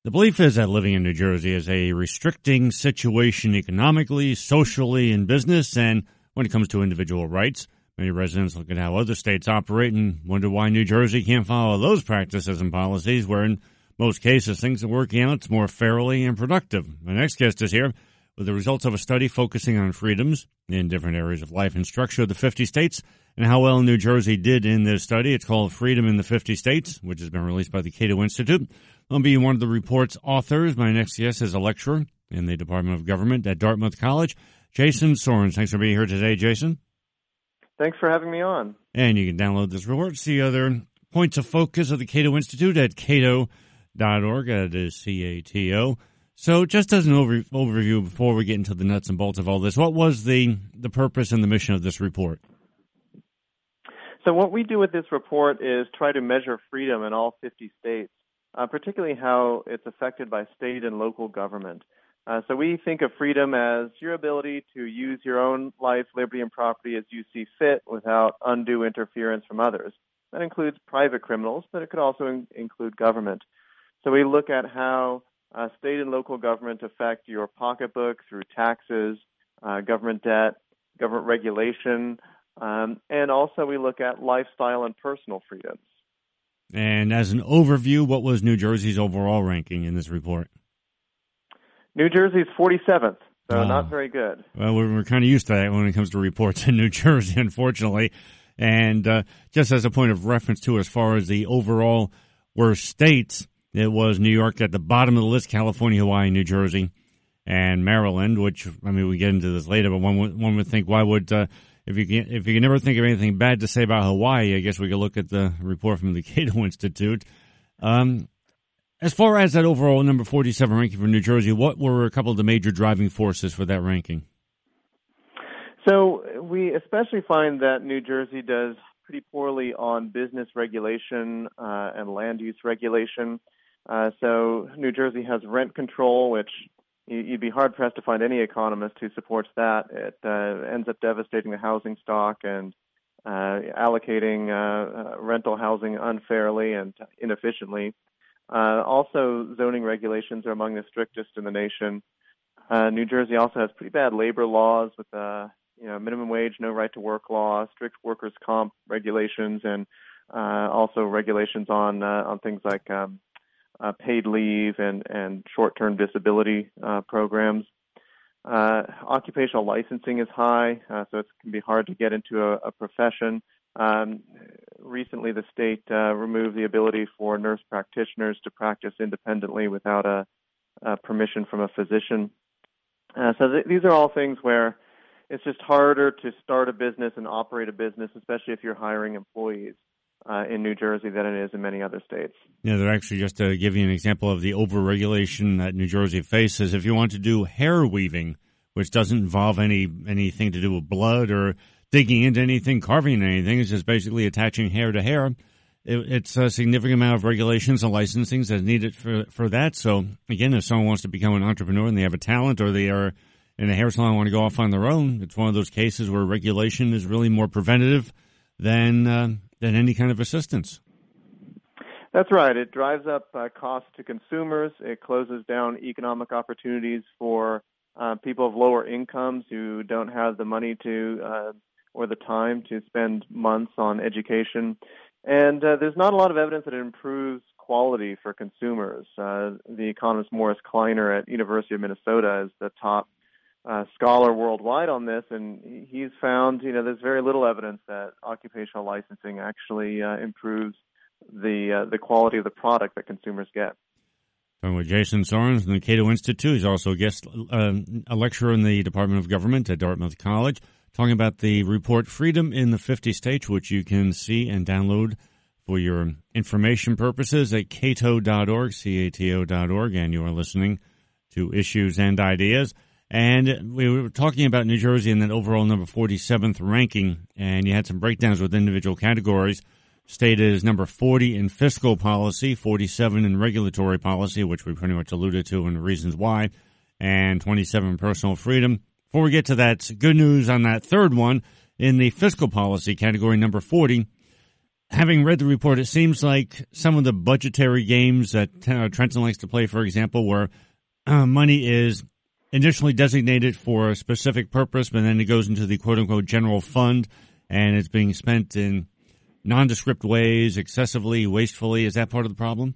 The belief is that living in New Jersey is a restricting situation economically, socially, and business, and when it comes to individual rights, many residents look at how other states operate and wonder why New Jersey can't follow those practices and policies where in most cases things are working out more fairly and productive. My next guest is here with the results of a study focusing on freedoms in different areas of life and structure of the 50 states and how well New Jersey did in this study. It's called Freedom in the 50 States, which has been released by the Cato Institute. I'll be one of the report's authors. My next guest is a lecturer in the Department of Government at Dartmouth College, Jason Sorens. Thanks for being here today, Jason. Thanks for having me on. And you can download this report, see other points of focus of the Cato Institute at cato.org. That is C-A-T-O. So just as an overview before we get into the nuts and bolts of all this, what was the purpose and the mission of this report? So what we do with this report is try to measure freedom in all 50 states, particularly how it's affected by state and local government. So we think of freedom as your ability to use your own life, liberty, and property as you see fit without undue interference from others. That includes private criminals, but it could also include government. So we look at how state and local government affect your pocketbook through taxes, government debt, government regulation, and also we look at lifestyle and personal freedoms. And as an overview, what was New Jersey's overall ranking in this report? New Jersey's 47th, so not very good. Well, we're kind of used to that when it comes to reports in New Jersey, unfortunately. And just as a point of reference, too, as far as the overall worst states, it was New York at the bottom of the list, California, Hawaii, New Jersey, and Maryland, which, I mean, we get into this later, but one would think, why would, if you can never think of anything bad to say about Hawaii, I guess we could look at the report from the Cato Institute. As far as that overall number 47 ranking for New Jersey, what were a couple of the major driving forces for that ranking? So we especially find that New Jersey does pretty poorly on business regulation and land use regulation. So New Jersey has rent control, which you'd be hard-pressed to find any economist who supports that. It ends up devastating the housing stock and allocating rental housing unfairly and inefficiently. Also, zoning regulations are among the strictest in the nation. New Jersey also has pretty bad labor laws with minimum wage, no right to work law, strict workers' comp regulations, and also regulations on things like paid leave and short-term disability programs. Occupational licensing is high, so it can be hard to get into a profession. Recently, the state removed the ability for nurse practitioners to practice independently without a permission from a physician. These are all things where it's just harder to start a business and operate a business, especially if you're hiring employees in New Jersey than it is in many other states. Yeah, they're actually, just to give you an example of the overregulation that New Jersey faces, if you want to do hair weaving, which doesn't involve anything to do with blood or digging into anything, carving anything, it's just basically attaching hair to hair. It's a significant amount of regulations and licensing that's needed for that. So, again, if someone wants to become an entrepreneur and they have a talent or they are in a hair salon and want to go off on their own, it's one of those cases where regulation is really more preventative than any kind of assistance. That's right. It drives up costs to consumers. It closes down economic opportunities for people of lower incomes who don't have the money to or the time to spend months on education. And there's not a lot of evidence that it improves quality for consumers. The economist Morris Kleiner at University of Minnesota is the top scholar worldwide on this, and he's found, there's very little evidence that occupational licensing actually improves the quality of the product that consumers get. Talking with Jason Sorens from the Cato Institute. He's also a lecturer in the Department of Government at Dartmouth College, talking about the report Freedom in the 50 States, which you can see and download for your information purposes at cato.org, cato.org, and you are listening to Issues and Ideas. And we were talking about New Jersey and that overall number 47th ranking, and you had some breakdowns with individual categories. State is number 40 in fiscal policy, 47 in regulatory policy, which we pretty much alluded to and the reasons why, and 27 in personal freedom. Before we get to that, good news on that third one, in the fiscal policy category, number 40, having read the report, it seems like some of the budgetary games that Trenton likes to play, for example, where money is initially designated for a specific purpose, but then it goes into the quote-unquote general fund, and it's being spent in nondescript ways, excessively, wastefully. Is that part of the problem?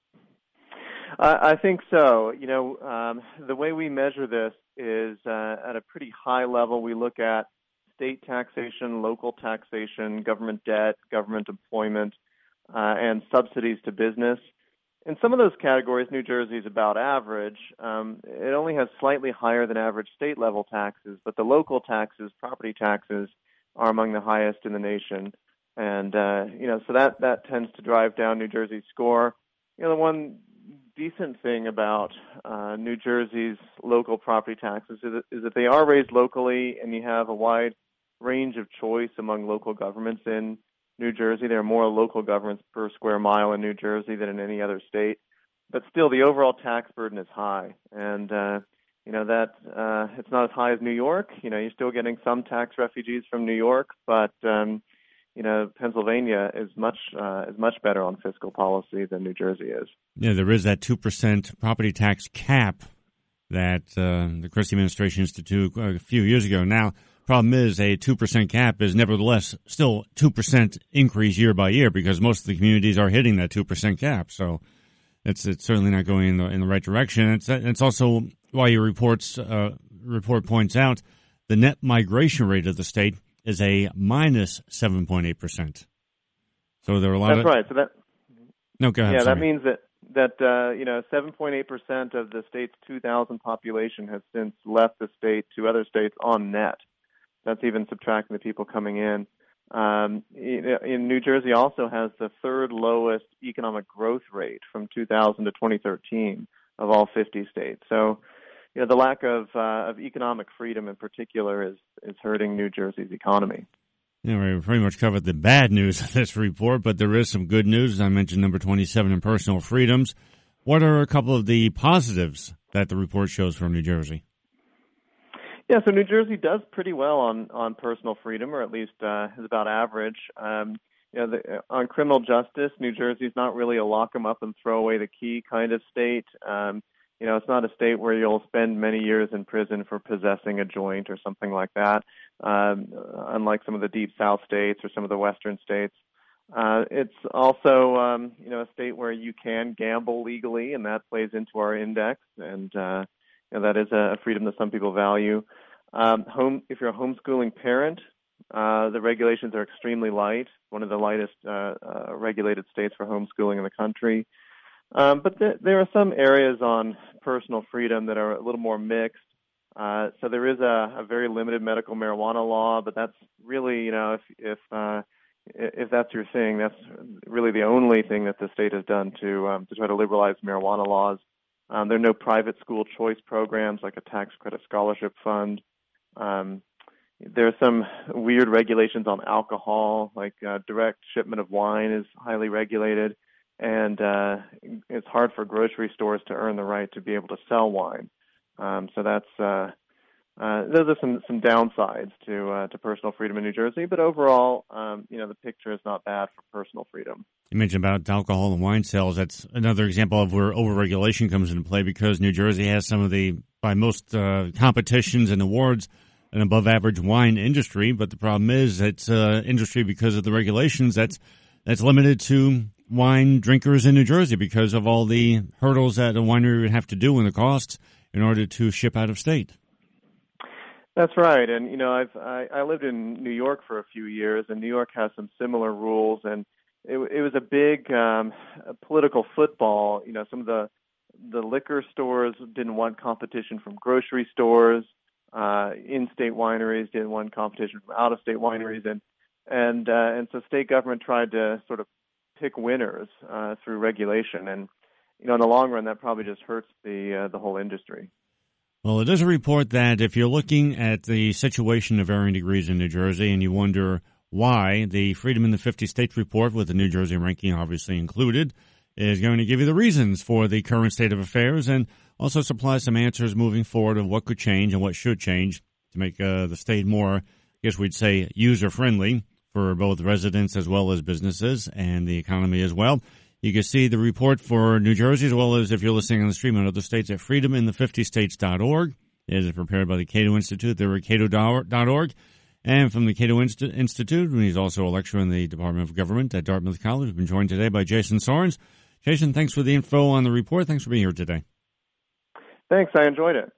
I think so. The way we measure this is at a pretty high level. We look at state taxation, local taxation, government debt, government employment, and subsidies to business. In some of those categories, New Jersey is about average. It only has slightly higher than average state-level taxes, but the local taxes, property taxes, are among the highest in the nation. And, so that tends to drive down New Jersey's score. The one decent thing about New Jersey's local property taxes is that they are raised locally, and you have a wide range of choice among local governments in New Jersey. There are more local governments per square mile in New Jersey than in any other state. But still, the overall tax burden is high. And, that it's not as high as New York. You're still getting some tax refugees from New York, but Pennsylvania is much better on fiscal policy than New Jersey is. Yeah, there is that 2% property tax cap that the Christie administration instituted a few years ago. Now, problem is a 2% cap is nevertheless still 2% increase year by year because most of the communities are hitting that 2% cap. So it's certainly not going in the right direction. It's also why your report points out the net migration rate of the state is a minus 7.8%. So there are a lot That's right. So no, go ahead. Yeah, sorry. that means that 7.8% of the state's 2,000 population has since left the state to other states on net. That's even subtracting the people coming in. In New Jersey also has the third lowest economic growth rate from 2000 to 2013 of all 50 states. So, the lack of economic freedom in particular is hurting New Jersey's economy. Yeah, we pretty much covered the bad news of this report, but there is some good news. As I mentioned number 27 in personal freedoms. What are a couple of the positives that the report shows from New Jersey? Yeah, so New Jersey does pretty well on personal freedom, or at least is about average. On criminal justice, New Jersey's not really a lock 'em up and throw away the key kind of state. It's not a state where you'll spend many years in prison for possessing a joint or something like that, unlike some of the deep South states or some of the Western states. It's also, a state where you can gamble legally, and that plays into our index, and that is a freedom that some people value. If you're a homeschooling parent, the regulations are extremely light, one of the lightest regulated states for homeschooling in the country. But there are some areas on personal freedom that are a little more mixed. So there is a very limited medical marijuana law, but that's really, if that's your thing, that's really the only thing that the state has done to try to liberalize marijuana laws. There are no private school choice programs like a tax credit scholarship fund. There are some weird regulations on alcohol, like direct shipment of wine is highly regulated. And it's hard for grocery stores to earn the right to be able to sell wine. So that's those are some downsides to personal freedom in New Jersey. But overall, the picture is not bad for personal freedom. You mentioned about alcohol and wine sales. That's another example of where overregulation comes into play because New Jersey has some of the, by most competitions and awards, an above-average wine industry. But the problem is it's industry because of the regulations that's limited to wine drinkers in New Jersey because of all the hurdles that a winery would have to do and the costs in order to ship out of state. That's right, and I lived in New York for a few years, and New York has some similar rules, and it was a big political football. Some of the liquor stores didn't want competition from grocery stores, in-state wineries didn't want competition from out-of-state wineries, and so state government tried to sort of pick winners through regulation, and in the long run, that probably just hurts the whole industry. Well, it is a report that if you're looking at the situation of varying degrees in New Jersey and you wonder why, the Freedom in the 50 States report, with the New Jersey ranking obviously included, is going to give you the reasons for the current state of affairs and also supply some answers moving forward of what could change and what should change to make the state more, I guess we'd say, user-friendly for both residents as well as businesses and the economy as well. You can see the report for New Jersey as well as if you're listening on the stream in other states at freedomin50states.org. It is prepared by the Cato Institute. They're at cato.org. And from the Cato Institute, he's also a lecturer in the Department of Government at Dartmouth College. We've been joined today by Jason Sorens. Jason, thanks for the info on the report. Thanks for being here today. Thanks. I enjoyed it.